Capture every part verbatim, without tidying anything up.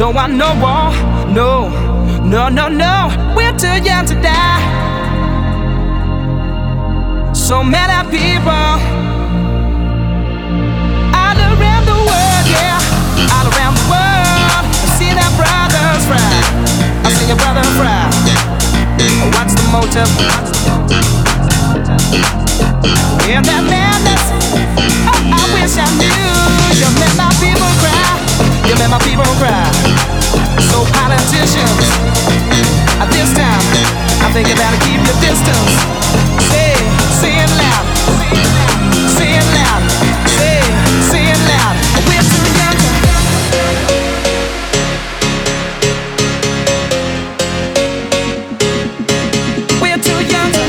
Don't want no war, no, no, no, no. We're too young to die. So many people all around the world, yeah, all around the world. I see their brothers fry. I see your brother fry. What's the motive? In that madness, oh, I wish I knew. You made my people cry. You made my people cry. So politicians, at this time, I think you better keep your distance. Say, say it loud. Say it loud. Say, say it loud. We're too young to We're too young to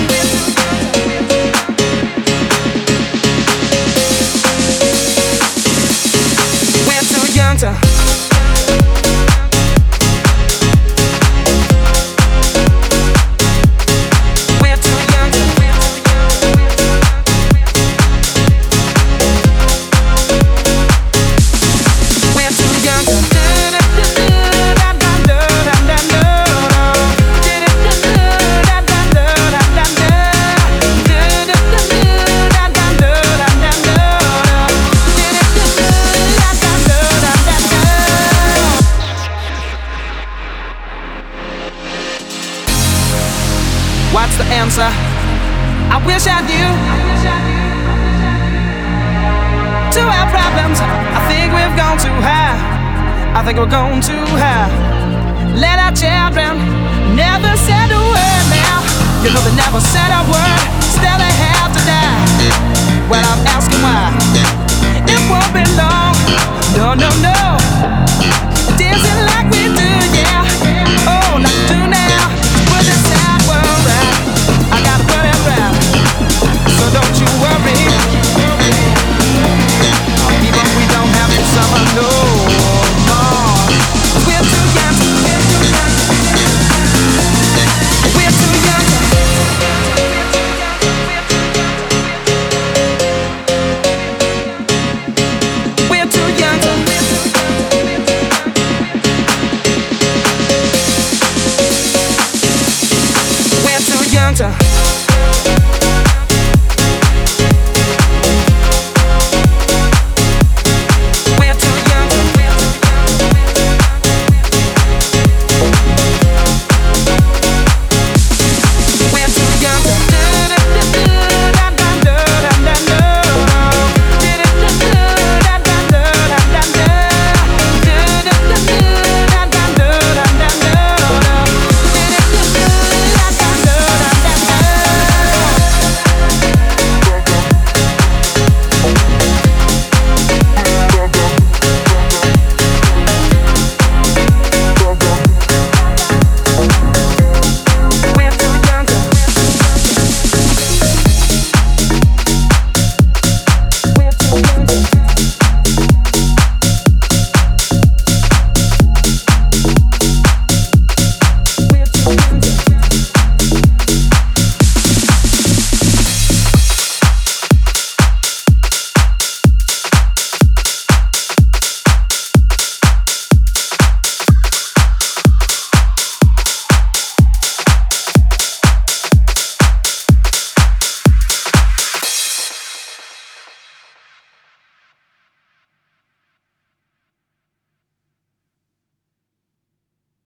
We're too young to What's the answer? I wish I knew. To our problems, I think we've gone too high. I think we're going too high. Let our children never said a word now. You know they never said a word, still they have to die. Well, I'm asking why. It won't be long. No, no, no.